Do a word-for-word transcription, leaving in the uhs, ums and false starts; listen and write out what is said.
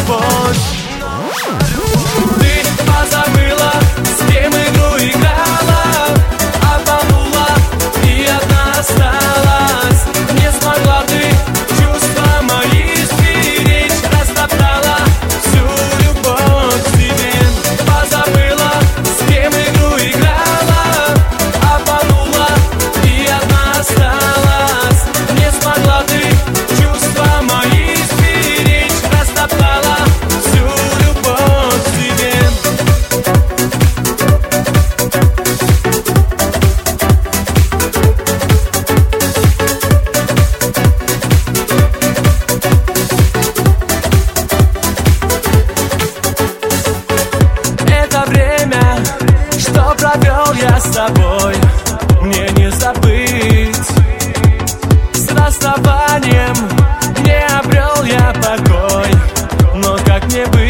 любовь. Ты позабыла, с кем игру играла, обманула и одна осталась. Не смогла ты чувства мои сберечь, растоптала всю любовь к тебе. Позабыла, с кем игру играла, обманула и одна осталась. Не смогла ты чувства мои сберечь, растоптала всю любовь к тебе. Это время, что провел я с тобой, мне не забыть. С расставанием не обрел я покой, но как мне быть?